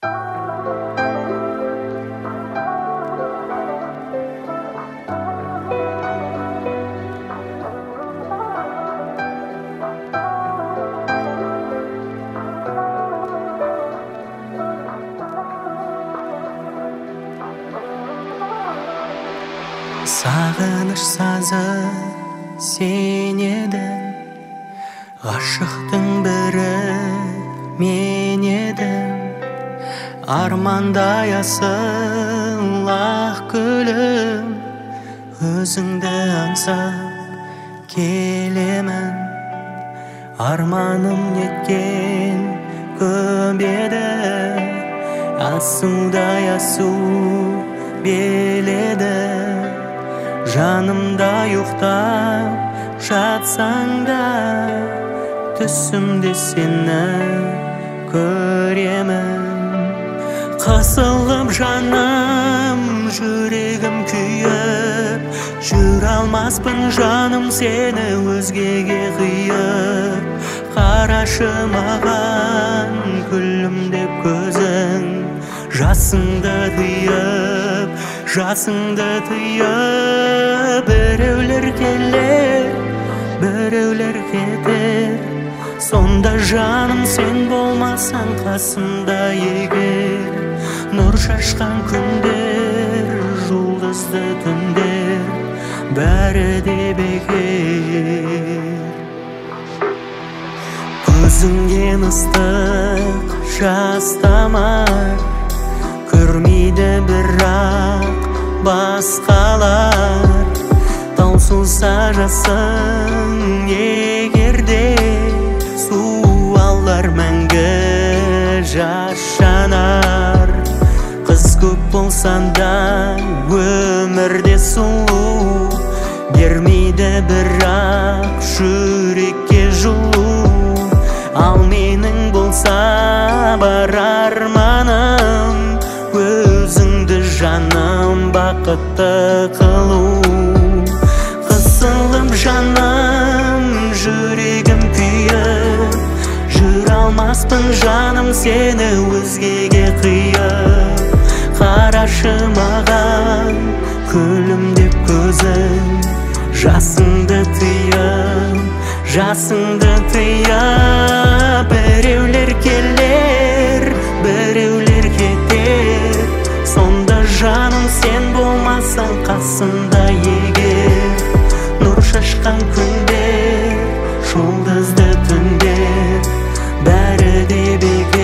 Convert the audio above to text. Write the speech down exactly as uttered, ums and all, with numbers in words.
Сағыныш сазы сен едің, ғашықтың бірі мен едім. Армандай асыл ақ гүлім, өзіңді аңсап келемін. Арманым неткен көп еді, асудай асу беледі. Жанымда ұйықтап жатсаң да, түсімде сені көремін. Қысылып жаным, жүрегім күйіп, жүре алмаспын жаным сені өзгеге қиып. Қарашы маған күлімдеп көзің, жасыңды тыйып, жасыңды тыйып. Біреулер келер, біреулер кетер, сонда жаным сен болмасаң қасымда егер. Нұр шашқан күндер, жұлдызды түндер, бәрі де бекер. Көзіңнен ыстық жас тамар, көрмейді бірақ басқалар. Таусылса жасың егерде, су алар мәңгі жас жанар. Қыз көп болсан да өмірде сұлу, бермейді бірақ жүрекке жылу. Ал менің болса бар арманым, өзіңді жаным бақытты қылу. Қысылып жаным, жүрегім күйіп, жүре алмаспын жаным сені өзгеге қиып. Қарашы маған күлімдеп көзің, жасыңды тыйып, жасыңды тыйып. Біреулер келер, біреулер кетер, сонда жаным сен болмасаң қасымда егер. Нұр шашқан күндер, жұлдызды түндер, бәрі де бекер.